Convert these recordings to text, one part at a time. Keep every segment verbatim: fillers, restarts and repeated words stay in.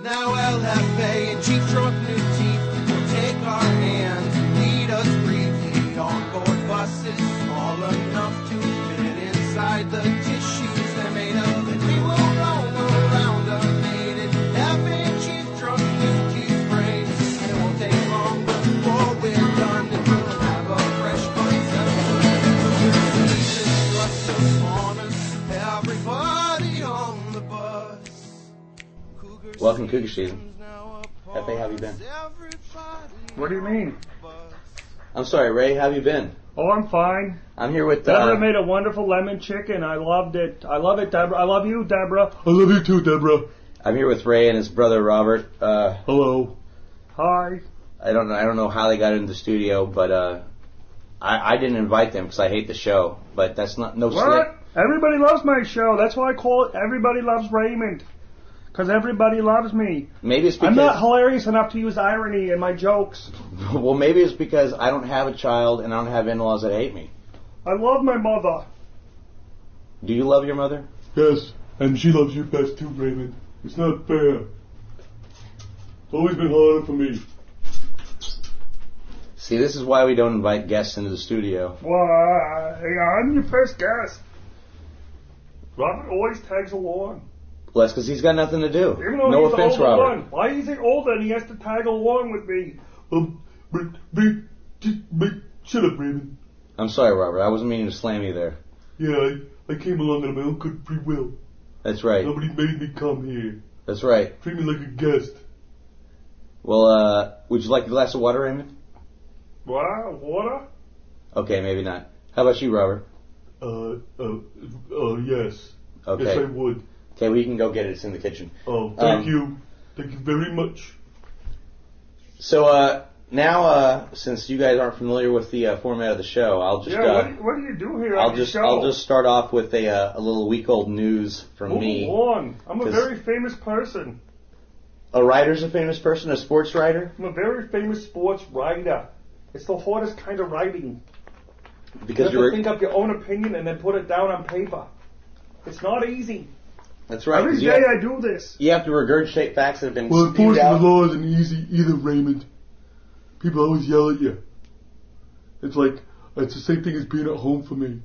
Now L F A and Chief Drunk New Teeth will take our hands and lead us briefly on board buses small enough to fit inside the tissues they're made of, and we will roam around unaided, having Chief Drunk New Teeth brains. It won't take long before we're done, and we'll have a fresh concept. Jesus thrust upon us, everybody on the bus. Welcome, Cougar season. F A, how have you been? What do you mean? I'm sorry, Ray, how have you been? Oh, I'm fine. I'm here with... Deborah Uh, made a wonderful lemon chicken. I loved it. I love it, Deborah. I love you, Deborah. I love you too, Deborah. I'm here with Ray and his brother Robert. Uh, Hello. Hi. I don't know. I don't know how they got into the studio, but uh, I, I didn't invite them because I hate the show. But that's not no. What? Slick. Everybody loves my show. That's why I call it Everybody Loves Raymond. Because everybody loves me. Maybe it's because I'm not hilarious enough to use irony in my jokes. well, maybe it's because I don't have a child and I don't have in-laws that hate me. I love my mother. Do you love your mother? Yes, and she loves you best too, Raymond. It's not fair. It's always been harder for me. See, this is why we don't invite guests into the studio. Why? I'm your first guest. Robert always tags along. Well, that's because he's got nothing to do. Even though No he's offense, the older Robert. one. Why is he older and he has to tag along with me? Um, but, but, just, but, shut up, Raymond. I'm sorry, Robert. I wasn't meaning to slam you there. Yeah, I, I came along on my own good free will. That's right. Nobody made me come here. That's right. Treat me like a guest. Well, uh, would you like a glass of water, Raymond? What? Water? Okay, maybe not. How about you, Robert? Uh, uh, uh, yes. Okay. Yes, I would. Okay, we can go get it. It's in the kitchen. Oh, thank Um, you. Thank you very much. So, uh, now, uh, since you guys aren't familiar with the uh, format of the show, I'll just, Yeah, uh, what, do you, what do you do here I'll on your just, show? I'll just start off with a, uh, a little week-old news from Move me. along. I'm a 'Cause- very famous person. A writer's a famous person, a sports writer, I'm a very famous sports writer. It's the hardest kind of writing. You because have to you're. think up your own opinion and then put it down on paper. It's not easy. That's right. Every 'cause you day have, I do this. you have to regurgitate facts that have been Well, spewed enforcing out. the law isn't easy either, Raymond. People always yell at you. It's like, it's the same thing as being at home for me.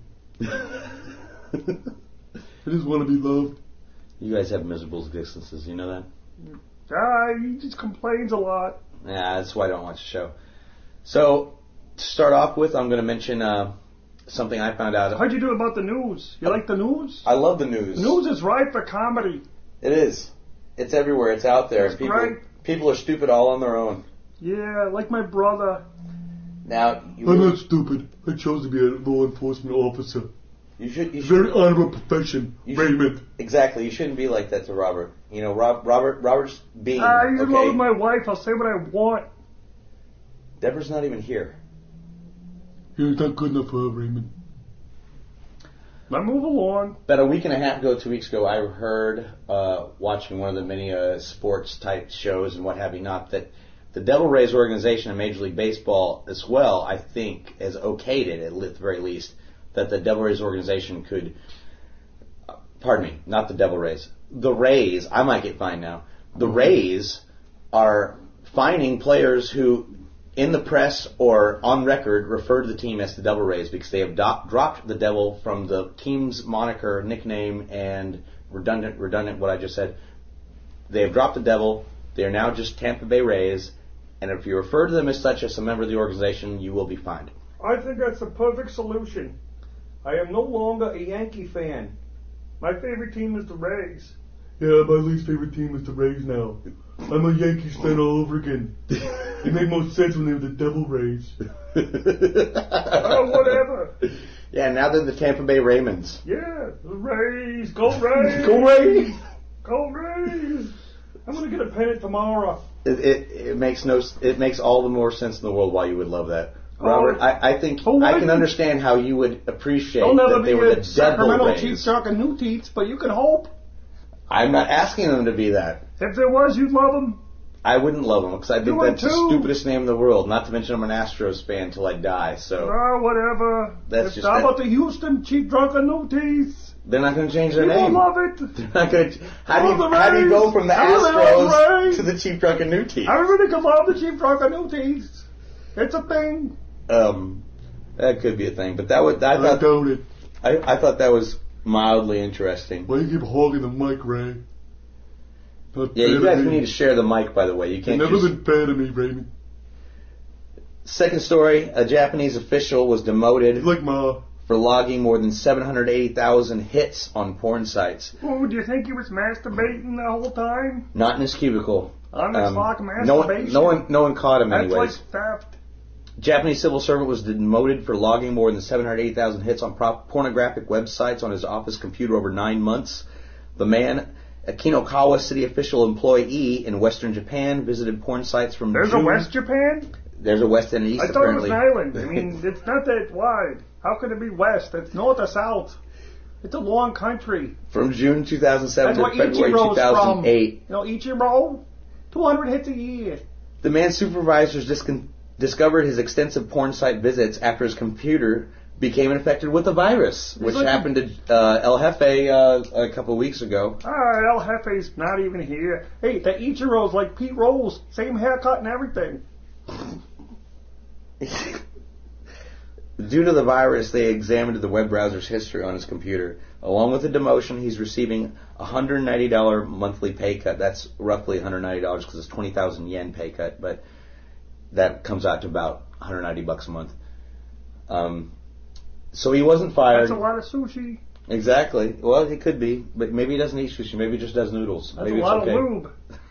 I just want to be loved. You guys have miserable existences. You know that? Ah, he just complains a lot. Yeah, that's why I don't watch the show. So, to start off with, I'm going to mention uh, something I found out. How'd you do about the news? You like the news? I love the news. The news is ripe for comedy. It is. It's everywhere. It's out there. It's people, great. people are stupid all on their own. Yeah, like my brother. Now, you, I'm not stupid. I chose to be a law enforcement officer. you should. You It's a very should honorable profession, you should- Raymond. exactly. You shouldn't be like that to Robert. You know, Rob, Robert. Robert's being Ah, you okay. love my wife. I'll say what I want. Deborah's not even here. You're not good enough for her, Raymond. Now move along. About a week and a half ago, two weeks ago, I heard, uh, watching one of the many uh, sports type shows and what have you not, that the Devil Rays organization in Major League Baseball as well, I think, has okayed it, at the very least, that the Devil Rays organization could, uh, pardon me, not the Devil Rays, the Rays, I might get fined now, the Rays are fining players who, in the press or on record, refer to the team as the Devil Rays because they have do- dropped the devil from the team's moniker, nickname, and redundant, redundant, what I just said. They have dropped the devil. They are now just Tampa Bay Rays. And if you refer to them as such as a member of the organization, you will be fined. I think that's the perfect solution. I am no longer a Yankee fan. My favorite team is the Rays. Yeah, my least favorite team is the Rays now. I'm a Yankees fan all over again. It made most sense when they were the Devil Rays. Oh, whatever. Yeah, now they're the Tampa Bay Raymonds. Yeah, the Rays. Go Rays. Go Rays! Go Rays. I'm going to get a pennant tomorrow. It, it, it makes no. It makes all the more sense in the world why you would love that, Robert. Oh. I, I think Oh, I why can do- understand how you would appreciate They'll never that they be were a the Devil Sacramento Rays. Chiefs talking new teats, but you can hope. I'm not asking them to be that. If there was, you'd love them. I wouldn't love them because I think You would that's the too. stupidest name in the world. Not to mention I'm an Astros fan till I die. So Ah, whatever. That's If- just how that- about the Houston Chief Drunken New Teeth? They're not going to change their People name. love it. They're not going to. How do you Love the how do you go Rays. from the Love the Astros Rays. to the Cheap Drunken New Teeth? Everybody can love the Cheap Drunken New Teeth. It's a thing. Um, that could be a thing, but that would I I thought doubt it. I, I thought that was mildly interesting. Why you keep hogging the mic, Ray? Not Yeah, you fair guys to me. need to share the mic, by the way. You You've can't never just... been fair to me, Raymond. Second story, a Japanese official was demoted He's like Ma. for logging more than seven hundred eighty thousand hits on porn sites. Oh, do you think he was masturbating the whole time? Not in his cubicle. On this like no one, masturbation? no one, no one caught him That's anyways. like theft. Japanese civil servant was demoted for logging more than seven hundred eighty thousand hits on pro- pornographic websites on his office computer over nine months. The man, a Kinokawa city official employee in western Japan, visited porn sites from There's June. a West Japan? There's a west and an east, I thought apparently. it was an island. I mean, it's not that wide. How could it be west? It's north or south. It's a long country. From June two thousand seven That's to where February Ichiro's two thousand eight. from. You know, Ichiro? two hundred hits a year. The man's supervisors discon- discovered his extensive porn site visits after his computer became infected with the virus, which like- happened to uh, El Jefe uh, a couple of weeks ago. Ah, El Jefe's not even here. Hey, the Ichiro's like Pete Rose. Same haircut and everything. Due to the virus, they examined the web browser's history on his computer. Along with the demotion, he's receiving a one hundred ninety dollars monthly pay cut. That's roughly one hundred ninety dollars because it's twenty thousand yen pay cut, but that comes out to about one hundred ninety bucks a month. Um, so he wasn't fired. That's a lot of sushi. Exactly. Well, he could be, but maybe he doesn't eat sushi. Maybe he just does noodles. That's maybe a lot it's okay. of lube.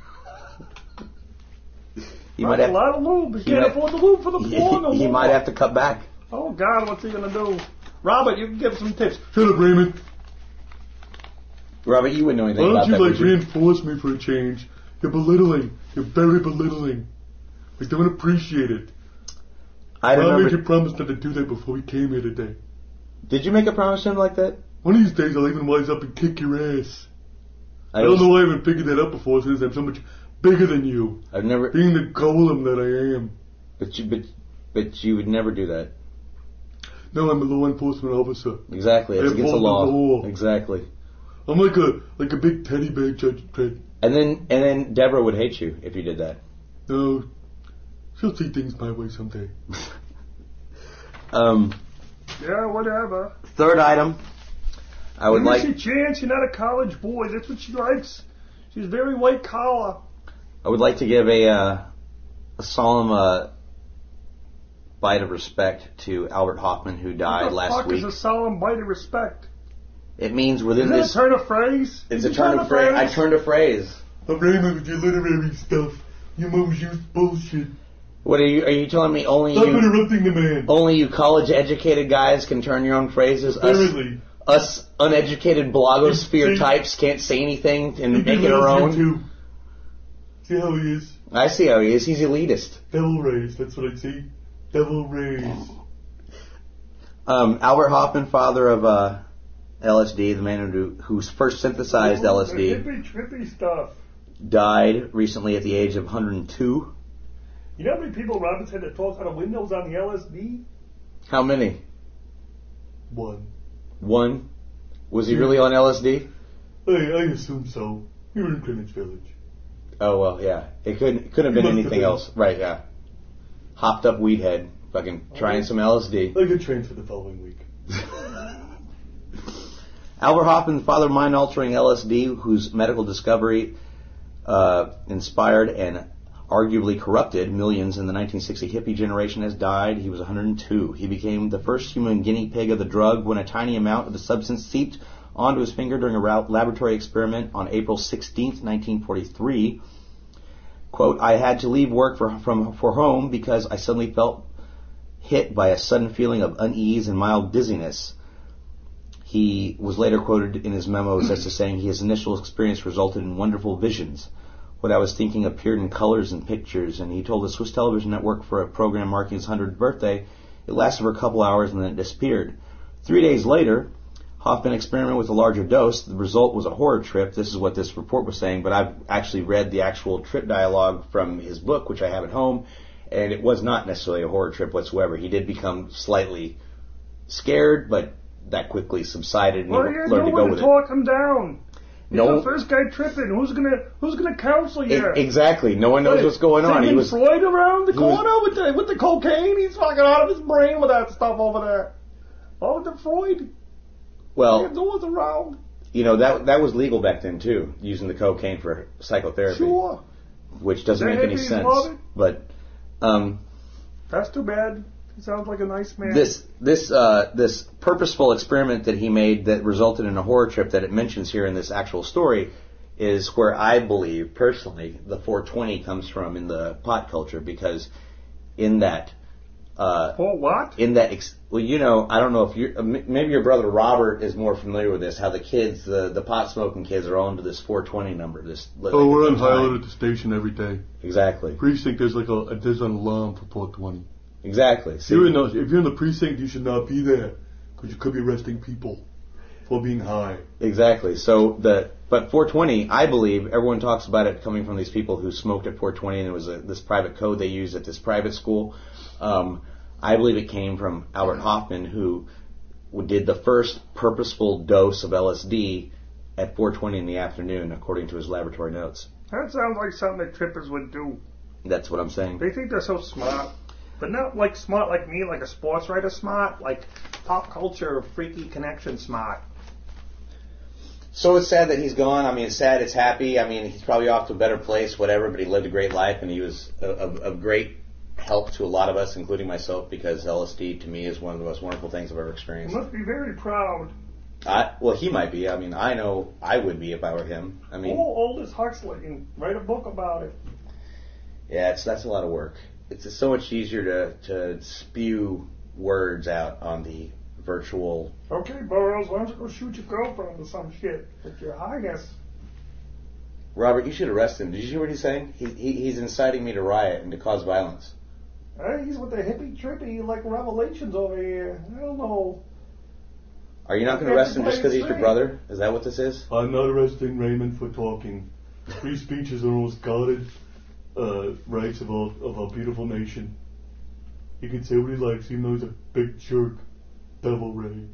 He That's might a have. lot of lube. You he can't might- afford the lube for the He, floor no he more. might have to cut back. Oh, God, what's he going to do? Robert, you can give some tips. Shut up, Raymond. Robert, you wouldn't know anything Why about don't you that, like would you? reinforce me for a change? You're belittling. You're very belittling. I don't appreciate it. I I made remember. you promise not to do that before we came here today. Did you make a promise to him like that? One of these days I'll even wise up and kick your ass. I, I don't was- know why I haven't figured that out before since I'm so much bigger than you. I've never. Being the golem that I am. But you, but, but you would never do that. No, I'm a law enforcement officer. Exactly. It's I against the uphold the law. law. Exactly. I'm like a like a big teddy bear, Judge Dredd. And then and then Deborah would hate you if you did that. No, she'll see things my way someday. Um, Yeah, whatever. third item. I would Give like. her a chance. You're not a college boy. That's what she likes. She's very white collar. I would like to give a uh, a solemn uh, bite of respect to Albert Hoffman, who died what the last fuck week. is a solemn bite of respect? It means within Is that this. a turn of phrase? It's Did a you turn of phrase. I turned a phrase. I'm Raymond with your literary stuff. You most use bullshit. What are you? Are you telling me only Stop you? interrupting the man. Only you college-educated guys can turn your own phrases. Us, Apparently. us uneducated blogosphere See- types can't say anything and He make can it our lose you own. too. See how he is? I see how he is. He's elitist. Devil rays, that's what I see. Devil rays. Um, Albert Hoffman, father of uh, L S D, the man who who first synthesized Oh, L S the D, hippie, trippy stuff. died recently at the age of one hundred two. You know how many people Roberts had to talk out of windows on the L S D? How many? One. One. Was he really on L S D? I, I assume so. We were in Greenwich Village. Oh well, yeah. It couldn't it couldn't have been Must have anything been. else, right? Yeah. Hopped up weed head, fucking trying some L S D. I get trained for the following week. Albert Hoffman, the father of mind-altering L S D, whose medical discovery uh, inspired and arguably corrupted millions in the nineteen sixty hippie generation, has died. He was one hundred two. He became the first human guinea pig of the drug when a tiny amount of the substance seeped onto his finger during a ra- laboratory experiment on April sixteenth, nineteen forty-three. Quote, I had to leave work for, from, for home because I suddenly felt hit by a sudden feeling of unease and mild dizziness. He was later quoted in his memos as to saying his initial experience resulted in wonderful visions. What I was thinking appeared in colors and pictures, and he told the Swiss television network for a program marking his hundredth birthday, it lasted for a couple hours and then it disappeared. Three days later, Hoffman experimented with a larger dose. The result was a horror trip. This is what this report was saying, but I've actually read the actual trip dialogue from his book, which I have at home, and it was not necessarily a horror trip whatsoever. He did become slightly scared, but that quickly subsided and Well, he he had learned no to go one with to it. talk him down. He's No, the first guy tripping. Who's gonna Who's gonna counsel you? E- exactly. No one knows Like, what's going on. He Sigmund was Freud around the he was- corner with the with the cocaine. He's fucking out of his brain with that stuff over there. Oh, the Freud. He well, had no one's around. you know that that was legal back then too, using the cocaine for psychotherapy, Sure. which doesn't The make any hippies sense. love it. But um, That's too bad. He sounds like a nice man. this this uh, this purposeful experiment that he made that resulted in a horror trip that it mentions here in this actual story is where I believe personally the four twenty comes from in the pot culture, because in that uh, Oh, what? in that ex- well, you know, I don't know if you uh, m- maybe your brother Robert is more familiar with this, how the kids, the the pot smoking kids, are all into this four twenty number. This like, Oh, we're at on the Highland time. at the station every day. Exactly, Precinct, there's like a there's an alarm for four twenty. exactly. If See, you're in the, if you're in the precinct, you should not be there because you could be arresting people for being high. exactly. So the but four twenty, I believe everyone talks about it coming from these people who smoked at four twenty, and it was a, this private code they used at this private school. Um, I believe it came from Albert Hoffman, who did the first purposeful dose of L S D at four twenty in the afternoon, according to his laboratory notes. That sounds like something that trippers would do. That's what I'm saying. They think they're so smart. But not like smart like me, like a sports writer smart, like pop culture freaky connection smart. So it's sad that he's gone. I mean, it's sad, it's happy. I mean, he's probably off to a better place, whatever, but he lived a great life, and he was of, of great help to a lot of us, including myself, because L S D to me is one of the most wonderful things I've ever You experienced. must be very proud. I, well, he might be. I mean, I know I would be if I were him. I mean, Oh, Aldous Huxley, and write a book about it. yeah, it's that's a lot of work. It's just so much easier to, to spew words out on the virtual. Okay, Burroughs, why don't you go shoot your girlfriend or some shit with your highness? Robert, you should arrest him. Did you hear what he's saying? He, he he's inciting me to riot and to cause violence. Hey, he's with the hippie trippy like revelations over here. I don't know. Are you not going to arrest him just because he's your brother? Is that what this is? I'm not arresting Raymond for talking. Free speech is the most guarded uh, rights of our, of our beautiful nation. He can say what he likes, even though he's a big jerk. Devil Ray.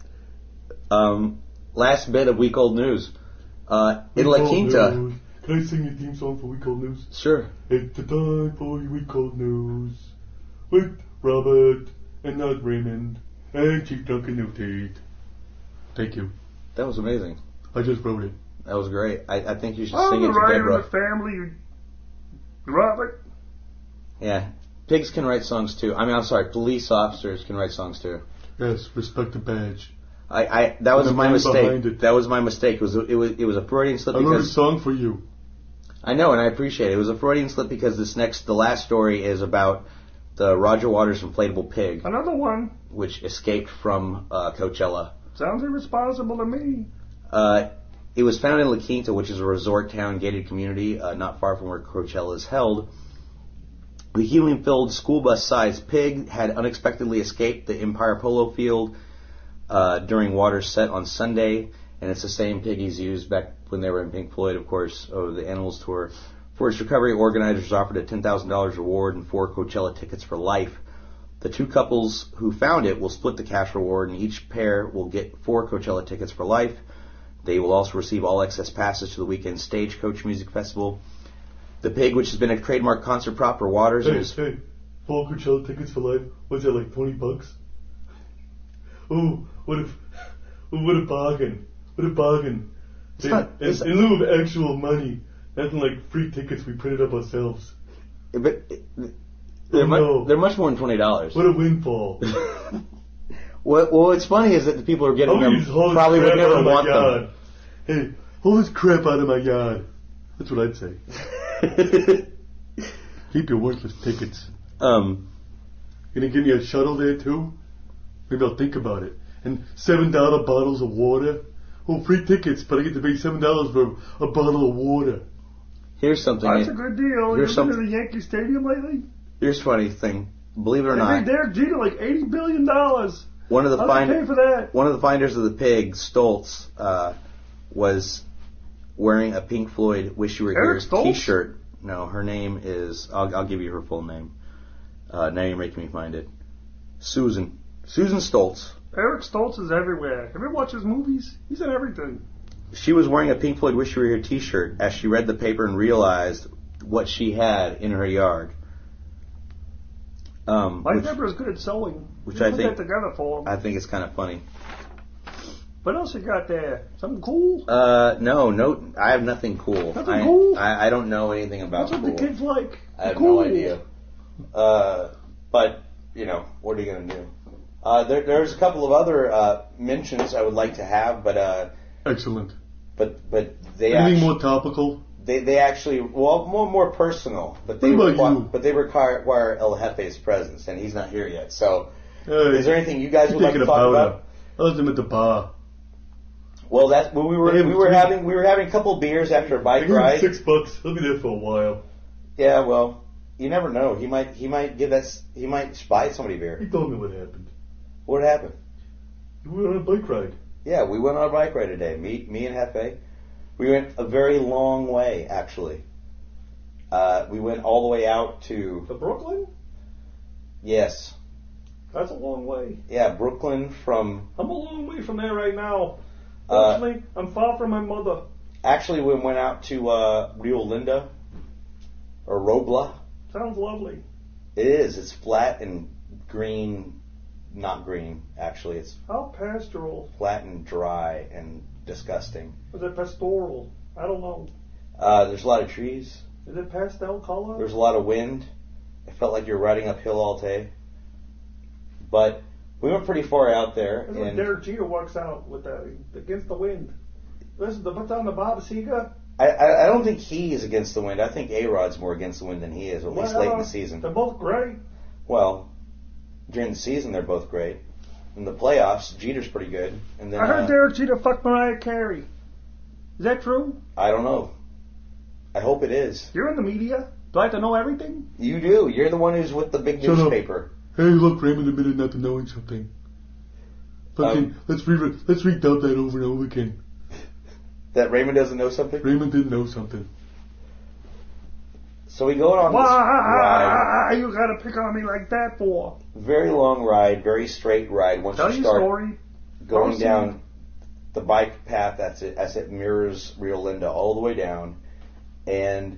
Um, last bit of week old news. Uh, in La Week Old Quinta. News. Can I sing your theme song for Week Old News? Sure. It's the time for your Week Old News with Robert and not Raymond and Chief Duncan New Tate. Thank you. That was amazing. I just wrote it. That was great. I, I think you should I'm sing the it to writer in Deborah. the family. Robert. Yeah. Pigs can write songs too. I mean, I'm sorry, police officers can write songs too. Yes, respect the badge. I, I that was And the my man mistake. behind it. That was my mistake. It was a, it was it was a Freudian slip I wrote a because song for you. I know, and I appreciate it. It was a Freudian slip because this next, the last story is about the Roger Waters inflatable pig, Another one. which escaped from uh, Coachella. Sounds irresponsible to me. Uh, it was found in La Quinta, which is a resort town gated community uh, not far from where Coachella is held. The helium-filled school bus-sized pig had unexpectedly escaped the Empire Polo Field uh, during Waters' set on Sunday, and it's the same pig he's used back when they were in Pink Floyd, of course, over the Animals tour. For its recovery, organizers offered a ten thousand dollars reward and four Coachella tickets for life. The two couples who found it will split the cash reward, and each pair will get four Coachella tickets for life. They will also receive all access passes to the weekend Stagecoach Music Festival. The pig, which has been a trademark concert prop for Waters, Hey, is hey, four Coachella tickets for life. What's that, like twenty bucks? Ooh, what if, what a bargain. What a bargain. It's In, not- in, it's- in lieu of actual money, nothing like free tickets we printed up ourselves. but they're, Oh, mu- no. they're much more than twenty dollars. What a windfall. What, well, what's funny is that the people who are getting I'm gonna them use haul this probably would crap out never of my want yard. Hey, haul this crap out of my yard. That's what I'd say. them. Keep your worthless tickets. um, Gonna give me a shuttle there too? Maybe I'll think about it. And seven dollar bottles of water. Oh, free tickets, but I get to pay seven dollars for a bottle of water. here's something. That's a good deal. Here's You some- been to the Yankee Stadium lately? Here's a funny thing. Believe it or They not, paid Derek Jeter like eighty billion dollars. one of the How did they find pay for that? one of the finders of the pig, Stoltz, uh, was wearing a Pink Floyd "Wish You Were Eric Here" Stoltz? T-shirt. No, her name is. I'll, I'll give you her full name. Uh, now you're making me find it. Susan. Susan Stoltz. Eric Stoltz is everywhere. Have you ever watched his movies? He's in everything. She was wearing a Pink Floyd Wish You Were Here t-shirt as she read the paper and realized what she had in her yard. Um, My which, neighbor is good at sewing. Which You I put think that together for him. I think it's kind of funny. What else you got there? Something cool? Uh, no, no, I have nothing cool. Nothing I, cool? I, I don't know anything about That's what cool. the kids like. I have cool. no idea. Uh, but you know, what are you gonna do? Uh, there, there's a couple of other uh, mentions I would like to have, but uh, Excellent. but but they Anything actu- more topical? they they actually well more more personal, but they What about require, you? but they require, require El Jefe's presence, and he's not here yet. So, Hey, is there anything you guys would like to thinking talk about about? it. I left him at the bar. Well, that's when we were Hey, we were we- having we were having a couple beers after a I bike gave him ride. six bucks. He'll be there for a while. Yeah, well, you never know. He might he might give that s- he might buy somebody He beer. told me what happened. What happened? We went on a bike ride. Yeah, we went on a bike ride today. Me, me and Hefe. We went a very long way, actually. Uh, we went all the way out to, To Brooklyn? yes, That's a long way. yeah, Brooklyn from, I'm a long way from there right now. Uh, Fortunately, I'm far from my mother. actually we went out to uh, Rio Linda, or Robla. Sounds lovely. It is. It's flat and green, not green, actually. It's How pastoral? flat and dry and disgusting. Is it pastoral? I don't know. Uh, there's a lot of trees. Is it pastel color? There's a lot of wind. It felt like you're riding uphill all day. But we went pretty far out there. That's when And Derek Jeter walks out with that against the wind. Listen, the put on the Bob Seger. I, I, I don't think he is against the wind. I think A-Rod's more against the wind than he is, or at least late in the season. They're both great. Well, during the season they're both great. In the playoffs, Jeter's pretty good. And then I heard uh, Derek Jeter fucked Mariah Carey. Is that true? I don't know. I hope it is. You're in the media. Do I have to know everything? You do. You're the one who's with the big Shut up. newspaper. Hey, look, Raymond admitted not to knowing something. Fucking, Um, let's re let's retell that over and over again. That Raymond doesn't know something? Raymond didn't know something. So we go on this ride. Why you gotta pick on me like that for? Very long ride, very straight ride. Once Tell you your start story. going Proceed. down the bike path, that's it. As it mirrors Rio Linda all the way down, and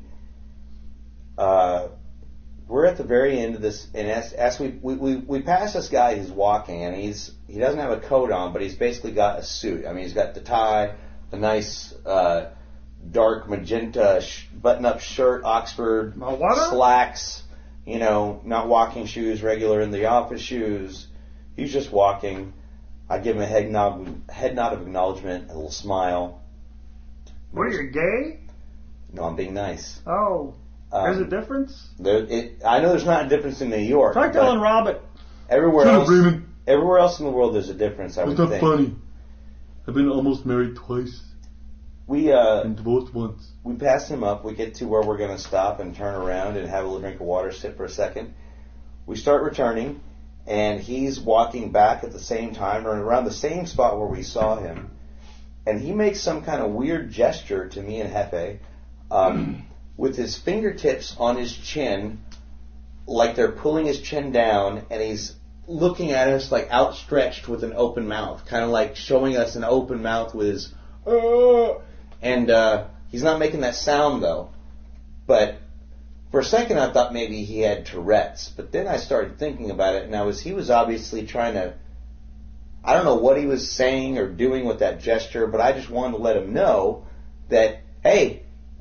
uh, we're at the very end of this. And as, as we, we we we pass this guy who's walking, and he's he doesn't have a coat on, but he's basically got a suit. I mean, he's got the tie, a nice uh, dark magenta sh- button-up shirt, Oxford Mawada? slacks. You know, not walking shoes, regular in the office shoes. He's just walking. I give him a head nod, head nod of acknowledgement, a little smile. What are you, gay? No, I'm being nice. Oh, Um, there's a difference? There, it, I know there's not a difference in New York. Try but telling Robert. everywhere Shut up, else, Raymond. everywhere else in the world, there's a difference. I It's would not think. funny. I've been almost married twice We uh, and divorced once. we pass him up. We get to where we're going to stop and turn around and have a little drink of water, sit for a second. We start returning, and he's walking back at the same time, or around the same spot where we saw him. And he makes some kind of weird gesture to me and Hefe, um, with his fingertips on his chin, like they're pulling his chin down, and he's looking at us like outstretched with an open mouth, kind of like showing us an open mouth with his, uh, and uh, he's not making that sound though. But for a second I thought maybe he had Tourette's, but then I started thinking about it, and I was he was obviously trying to, I don't know what he was saying or doing with that gesture, but I just wanted to let him know that, hey,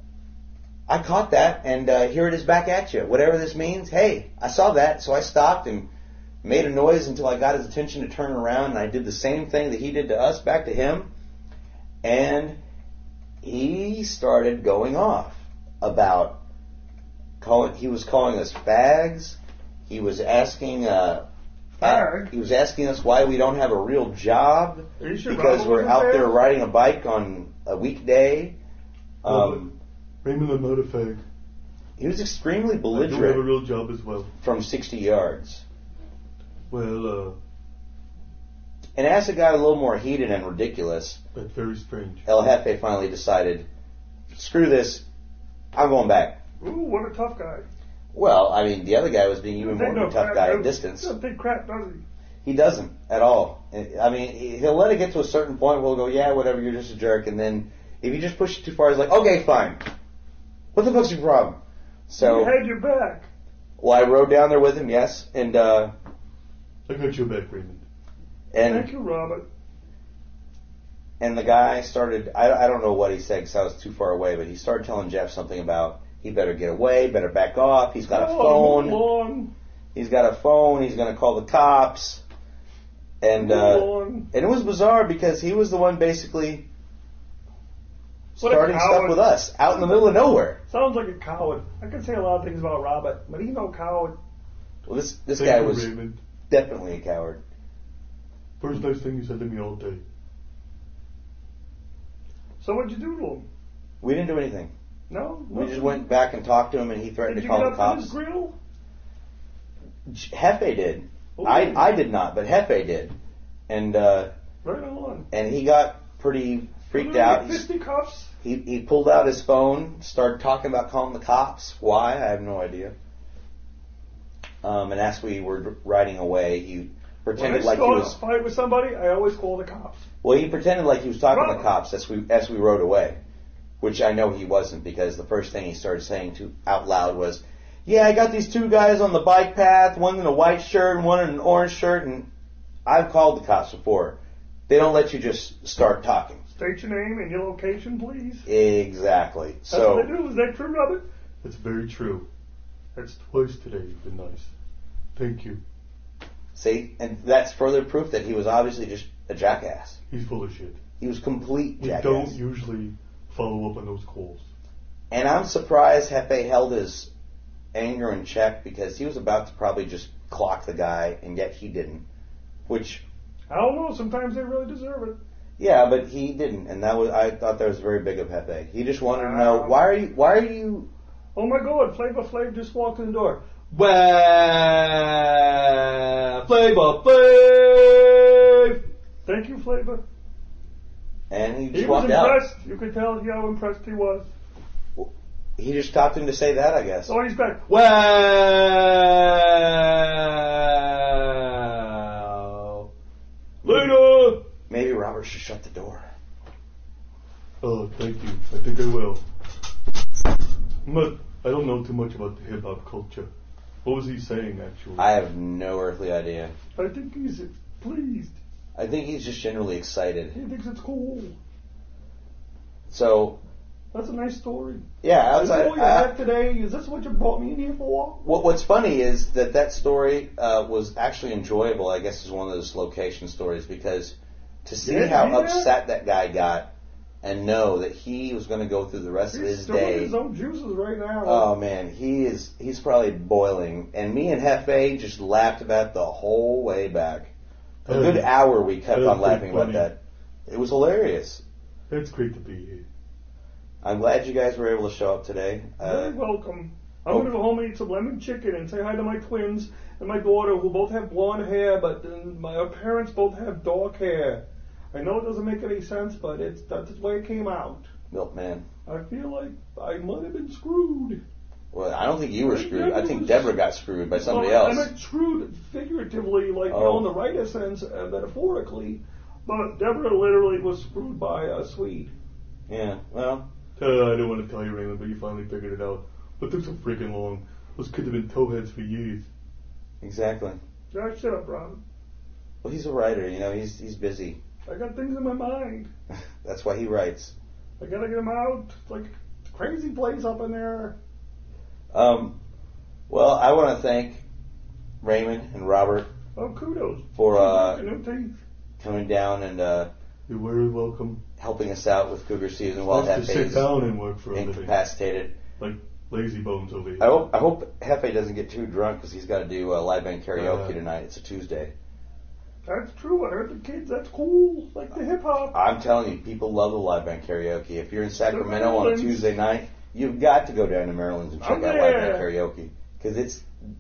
I caught that, and uh, here it is back at you. Whatever this means, hey, I saw that, so I stopped and made a noise until I got his attention to turn around, and I did the same thing that he did to us back to him, and he started going off about calling. He was calling us fags. He was asking. Uh, Fag? he was asking us why we don't have a real job Are you sure because Robert we're wasn't out there? there riding a bike on a weekday. Um, Raymond, I'm not a fag. he was extremely I do have a belligerent real job as well. from sixty yards. Well, uh, And as it got a little more heated and ridiculous, that's very strange. El Jefe finally decided, screw this, I'm going back. Ooh, what a tough guy. Well, I mean, the other guy was being even more Take of a no tough crap, guy no- at distance. Doesn't take crap, does he? He doesn't at all. I mean, he'll let it get to a certain point where he'll go, yeah, whatever, you're just a jerk. And then if you just push it too far, he's like, okay, fine. What the fuck's your problem? So, you had your back. Well, I rode down there with him, yes. And, uh... I got your back, Raymond. And, Thank you, Robert. And the guy started, I, I don't know what he said because I was too far away, but he started telling Jeff something about he better get away, better back off. He's got a oh, phone. Move on. He's got a phone. He's going to call the cops. And uh, and it was bizarre because he was the one basically starting stuff with us out in the middle of nowhere. Sounds like a coward. I can say a lot of things about Robert, but he's no coward. Well, this this Thank guy you, was Raymond. Definitely a coward. First nice thing you said to me all day. So what'd you do to him? We didn't do anything. No? We just went back and talked to him, and he threatened did to call you the get up to cops. his grill? Hefe did. Ooh. I I did not, but Hefe did. And uh, right on. And he got pretty freaked Did out. Like fisticuffs? He he pulled out his phone, started talking about calling the cops. Why? I have no idea. Um, and as we were riding away, he pretended when I like he was a fight with somebody. I always call the cops. Well, he pretended like he was talking Robert. to the cops as we as we rode away, which I know he wasn't because the first thing he started saying to out loud was, "Yeah, I got these two guys on the bike path, one in a white shirt and one in an orange shirt, and I've called the cops before. They don't let you just start talking." State your name and your location, please. Exactly. That's so what they do. Is that true, Robert? That's very true. That's twice today. You've been nice. Thank you. See, and that's further proof that he was obviously just a jackass. He's full of shit. He was complete We jackass. don't usually follow up on those calls. And I'm surprised Hefe held his anger in check because he was about to probably just clock the guy, and yet he didn't. Which, I don't know. Sometimes they really deserve it. yeah, but he didn't, and that was I thought that was very big of Hefe. He just wanted to know why are you why are you. Oh my God! Flavor Flav just walked in the door. Well, Flavor Flav. Thank you, Flavor. And he just He was walked out. impressed. You could tell how impressed he was. He just stopped him to say that, I guess. Oh, he's back. Well, Later. maybe Robert should shut the door. Oh, thank you. I think I will. I'm not, I don't know too much about the hip hop culture. What was he saying, actually? I have no earthly idea. I think he's pleased. I think he's just generally excited. He thinks it's cool. So, That's a nice story. yeah, Is outside, that what you uh, had today? Is this what you brought me in here for? what, what's funny is that that story uh, was actually enjoyable, I guess, is one of those location stories, because to see Yeah, how yeah. upset that guy got and know that he was going to go through the rest of He's his still in day. his own juices right now. Oh man, he is he's probably boiling. And me and Hefe just laughed about it the whole way back. A Uh, good hour we kept that on was laughing about funny. that. It was hilarious. It's great to be here. I'm glad you guys were able to show up today. Very Uh, welcome. I'm oh. going to go home and eat some lemon chicken and say hi to my twins and my daughter, who both have blonde hair, but then my parents both have dark hair. I know it doesn't make any sense, but it's that's the way it came out. Milkman. I feel like I might have been screwed. Well, I don't think you were I screwed. I think was- Deborah got screwed by somebody Well, else. I meant screwed figuratively, like you Oh. know, in the writer sense, uh, metaphorically. But Deborah literally was screwed by a Swede. Yeah, well, Uh, I don't want to tell you, Raymond, but you finally figured it out. But it took so freaking long. Those kids have been towheads for years. exactly. Ah, shut up, Ron. Well, he's a writer, you know, he's he's busy. I got things in my mind. That's why he writes. I gotta get them out. It's like a crazy place up in there. Um, well, I want to thank Raymond and Robert Oh, kudos. for uh, New teeth. coming down and uh, You're very welcome. helping us out with Cougar season while Nice to sit Hefe down and work for a is living. incapacitated. Like lazy bones over here. I hope I hope Hefe doesn't get too drunk because he's got to do uh, live band karaoke Uh, tonight. It's a Tuesday. That's true. I heard the kids. That's cool. Like the hip hop. I'm telling you, people love the live band karaoke. If you're in Sacramento on a Maryland's- Tuesday night, you've got to go down to Maryland's and check I'm out live band there. karaoke because it's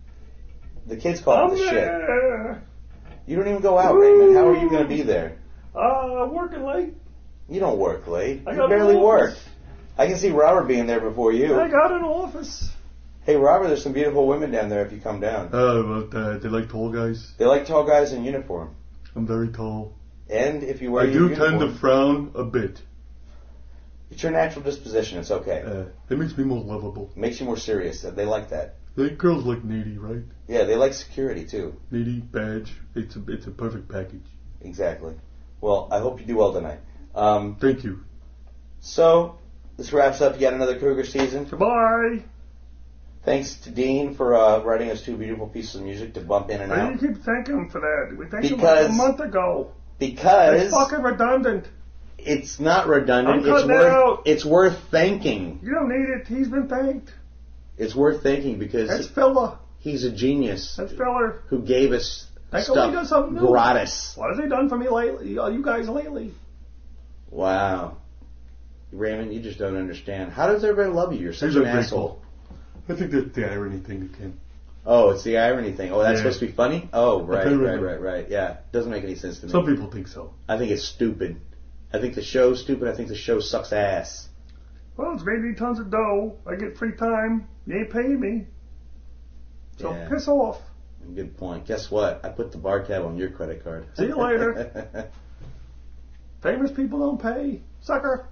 the kids call I'm it the shit. there. You don't even go out, Raymond. How are you going to be there? Uh, working late. You don't work late. I You got barely an work. office. I can see Robert being there before you. I got an office. Hey, Robert, there's some beautiful women down there if you come down. Uh, but, uh, they like tall guys. They like tall guys in uniform. I'm very tall. And if you wear I your do tend uniform, to frown a bit. it's your natural disposition. It's okay. Uh, it makes me more lovable. Makes you more serious. They like that. The girls like needy, right? Yeah, they like security too. Needy, badge. It's a, it's a perfect package. Exactly. Well, I hope you do well tonight. Um, Thank you. so, this wraps up yet another Cougar season. Goodbye. Thanks to Dean for uh, writing us two beautiful pieces of music to bump in and Why do out. you keep thanking him for that? We thanked him Because- like a month ago. Because It's fucking redundant. it's not redundant. I'm It's cutting it worth, out. it's worth thanking. You don't need it. He's been thanked. It's worth thanking because That's filler. he's a genius That's filler. who gave us Thank him when he does stuff something new. gratis. What has he done for me lately? Uh, You guys lately? Wow. Raymond, you just don't understand. How does everybody love you? You're such He's an a great asshole. ball. I think that's the irony thing again. Oh, it's the irony thing. Oh, that's Yeah. supposed to be funny? Oh, right, Apparently. right, right, right. Yeah. Doesn't make any sense to me. Some people think so. I think it's stupid. I think the show's stupid. I think the show sucks ass. Well, it's made me tons of dough. I get free time. You ain't paying me. So Yeah. piss off. Good point. Guess what? I put the bar tab on your credit card. See you later. Famous people don't pay. Sucker.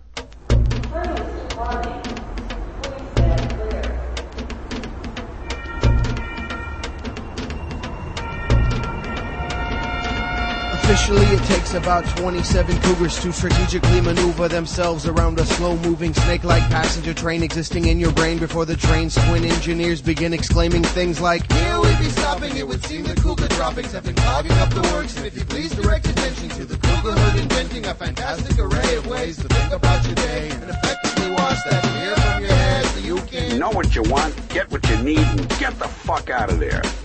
Officially, it takes about twenty-seven Cougars to strategically maneuver themselves around a slow-moving snake-like passenger train existing in your brain before the train's twin engineers begin exclaiming things like, "Here we be stopping, it would seem the Cougar droppings have been clogging up the works, and if you please direct attention to the Cougar herd inventing a fantastic array of ways to think about your day and effectively wash that fear from your head so you can..." Know what you want, get what you need, and get the fuck out of there.